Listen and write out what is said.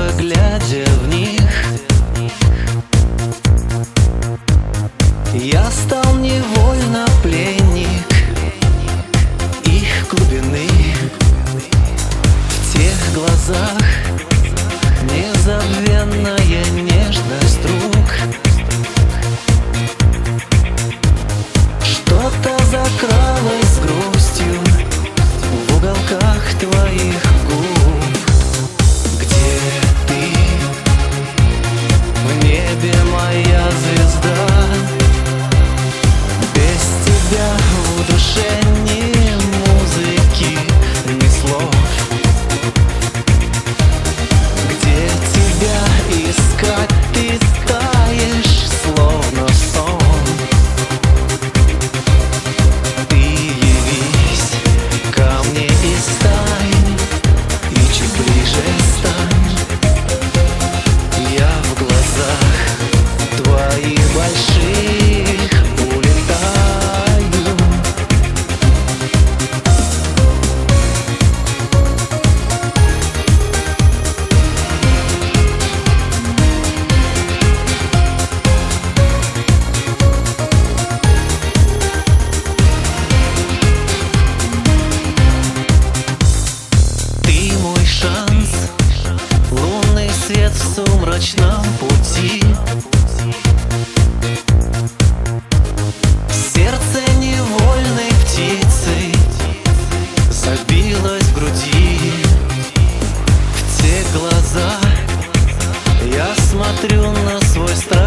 глядя в них, я стал невольно пленник их глубины. В тех глазах незабвенная нежность рук. Что-то закралось с грустью в уголках твоих губ. Где ты? В небе моя звезда. Без тебя в душе ни музыки, ни слов. Где тебя искать? Ты таешь, словно сон. Ты явись ко мне и стань, и чуть ближе стань. Я в глазах твоих больших улетаю. Ты мой шанс, лунный свет в сумрачном пути. Сердце невольной птицей забилось в груди. В те глаза я смотрю на свой страх.